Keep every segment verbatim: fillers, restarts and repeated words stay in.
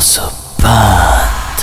Kasıb bənd.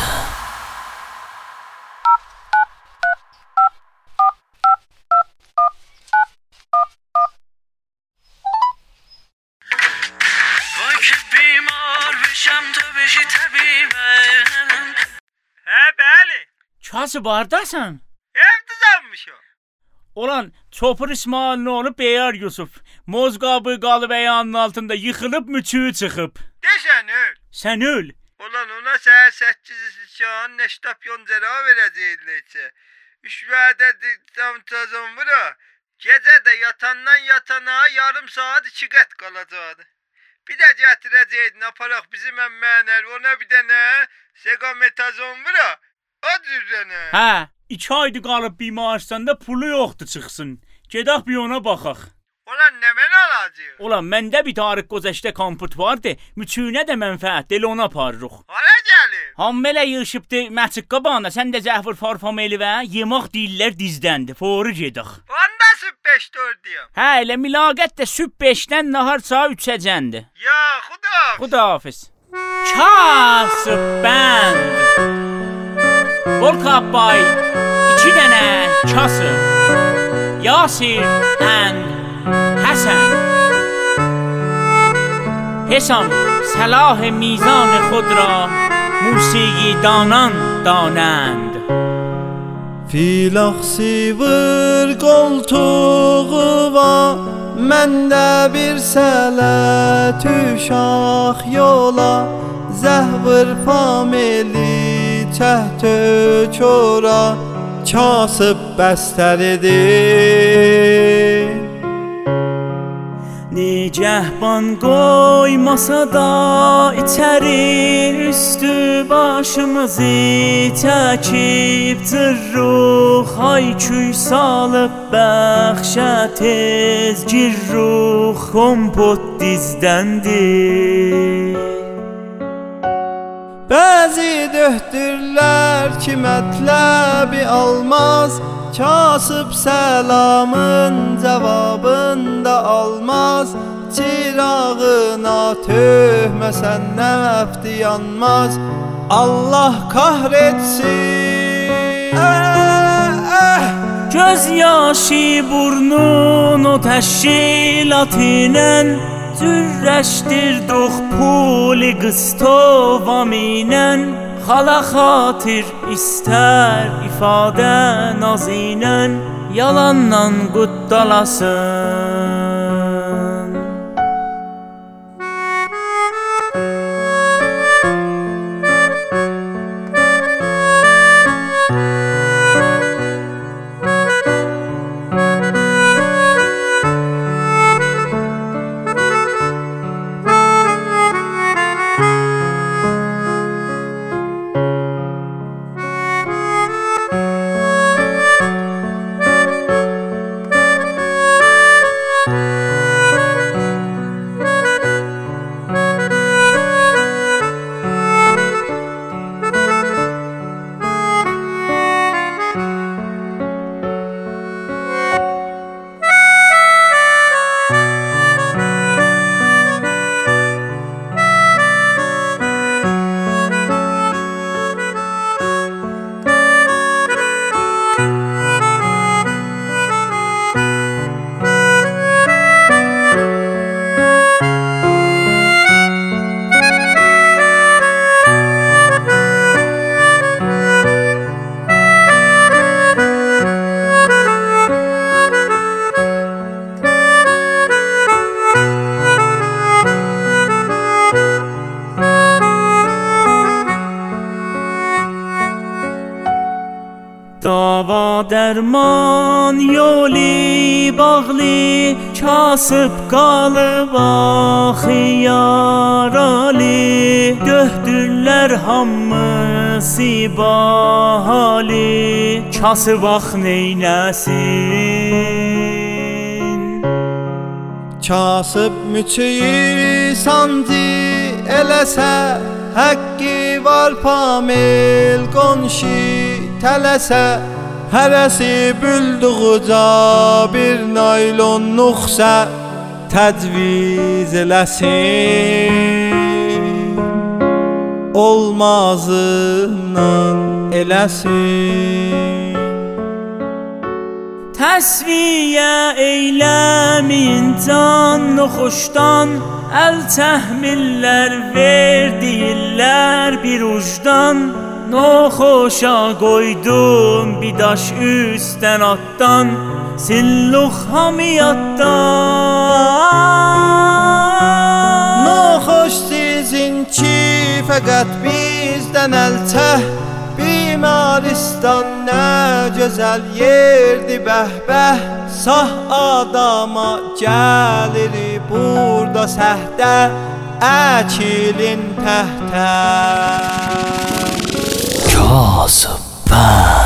Vay ki بیمار بشم تو بشی طبیبم. Hə, bəli. Kasıb hardasan? Evdəzənmişəm. Olan Çopur İsmail'in oğlu Beyar Yusuf Mozqabı qalıb ayağının altında yıxılıb müçüyü çıxıb. Desən öl. Sən öl. Ulan ona səhər səkkiz can neştap yoncera verəcəklər ki. Üç vədə tam tazım bura. Gecə də yatandan yatana yarım saat iki qət qalacaqdı. Bir də gətirəcəydin aparaq bizim əmmənər ona bir dənə seqametazon bura. O cürrənə. Hə, iki aydı qalıb bimaristanda pulu yoxdur çıxsın. Gedək bir ona baxaq. Ulan nə mən alacaq? Ulan məndə bir tarix gözəşdə komput vardı. Müçüyünə də mənfəətli elə ona aparırıq. Hara gəlir? Hammelə yığışıbdı məçik qabağına. Sən də zəhvur farfameli və yemək deyirlər dizdəndi. Foru gedək. Onda süb beş dördüyəm. Hə, elə milaqət də süb beşdən nahar saat üçəcəndi. Ya xuda. Xudahafiz. Kasıb bənd. Volkabbay, iki dənə kasıb. Yasir and Həsən. حسام صلاح میزان خود را موسیقی دانان دانند. Filaq sivır qoltuğu var, məndə bir sələt uşaq yola, zəhvır pameli çəhtö çora, kasıb bəstər edir. Nigəhban qoymasa da içəri üstü başımızı çəkib cırruq, hay-küy salıb bəxşə tez girruq, kompot dizdəndir. Bəzi döhdürlər ki mətləbi almaz, kasıb səlamın cavabında almaz, çırağına töhməsən nəfti yanmaz, Allah kahretsin. Əh, əh. Göz yaşı burnun o təşkilatıyla cürrəşdirdik puli qıstovaminə, xala xatir istər ifadə nazinə, yalandan quddalasın. Dava derman yoli bağlı, kasıb qalıb axı yaralı, döhdürlər hamısı bahali, kasıb ax neynəsin. Kasıb müçüyü sancı eləsə, həqqi var pamil qonşu tələsə, hərəsi bülduğuca bir naylonluqsə təcviz eləsin. olmazından eləsin. Təsviyə eyləmin canlı xoşdan, əl təhmillər verdiyirlər bir ucdan. Noxoşa qoydum bir daş üstdən atdan, silluq hamiyatdan. Noxoş sizin ki fəqət bizdən əlçəh, Bimaristan nə gözəl yerdi bəh-bəh. Sah adama gəlir burada səhdə, əkilin təhtə. Kasıb bənd.